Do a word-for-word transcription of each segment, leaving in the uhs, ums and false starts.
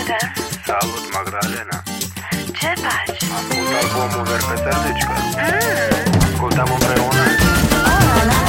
Salutare! Salut, Magdalena! Ce faci? Ascult albumul Ver pe Sărdicică. Mm. Ascultăm împreună. Oh, la, la.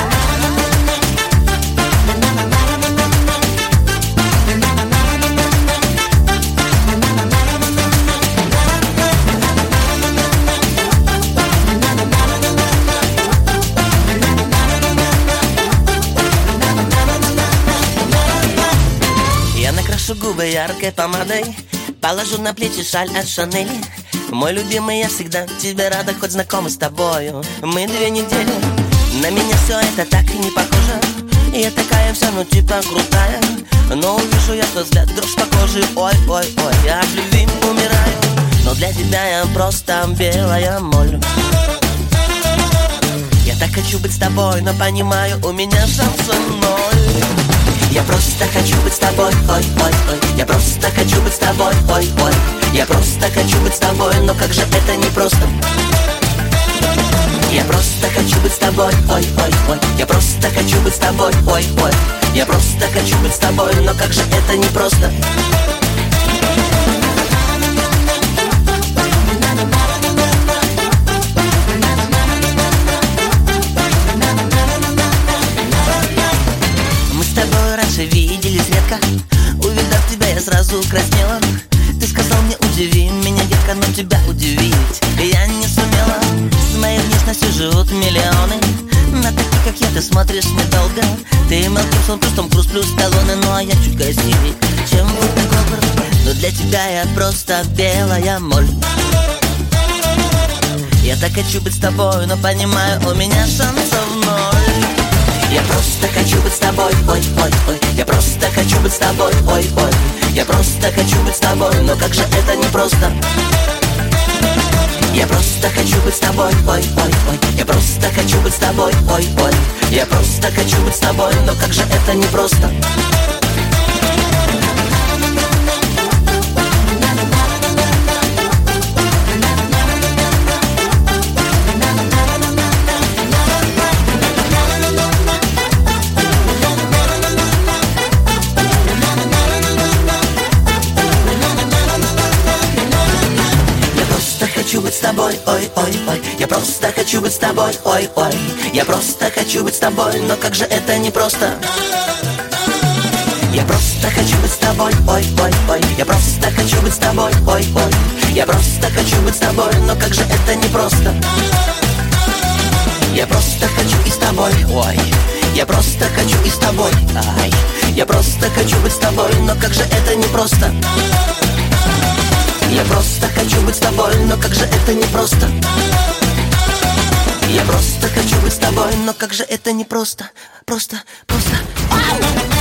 Я накрашу губы яркой помадой, положу на плечи шаль от Шанели. Мой любимый, я всегда тебе рада, хоть знакомы с тобою. Мы две недели, на меня все это так и не похоже. Я такая вся, ну типа крутая, но увижу я твой взгляд, дрожь по коже. Ой, ой, ой, я от любви умираю, но для тебя я просто белая моль. Я так хочу быть с тобой, но понимаю, у меня шансов ноль. Я просто хочу быть с тобой, ой, ой, ой. Я просто хочу быть с тобой, ой, ой. Я просто хочу быть с тобой, но как же это непросто. Я просто хочу быть с тобой, ой, ой, ой. Я просто хочу быть с тобой, ой, ой. Я просто хочу быть с тобой, но как же это непросто. Виделись редко, увидав тебя, я сразу краснела. Ты сказал мне, удиви меня, детка, но тебя удивить я не сумела. С моей внешностью живут миллионы, на таких, как я, ты смотришь недолго. Ты Мел Гибсон плюс Том Круз плюс Сталлоне, ну а я чуть красивей, чем Вуди Голдберг. Но для тебя я просто белая моль. Я так хочу быть с тобой, но понимаю, у меня шансов ноль. Я просто хочу быть с тобой, ой, ой, ой. Я просто хочу быть с тобой, ой, ой. Я просто хочу быть с тобой, но как же это непросто. Я просто хочу быть с тобой, ой, ой, ой. Я просто хочу быть с тобой, ой, ой. Я просто хочу быть с тобой, но как же это непросто. Хочу быть с тобой, ой, ой, ой. Я просто хочу быть с тобой, ой, ой. Я просто хочу быть с тобой, но как же это непросто. Я просто хочу быть с тобой, ой, ой, ой. Я просто хочу быть с тобой, ой, ой. Я просто хочу быть с тобой, но как же это непросто. Я просто хочу и с тобой, ой. Я просто хочу и с тобой, ай. Я просто хочу быть с тобой, но как же это непросто. Я просто хочу быть с тобой, но как же это непросто. Я просто хочу быть с тобой, но как же это непросто. Просто, просто. Ау!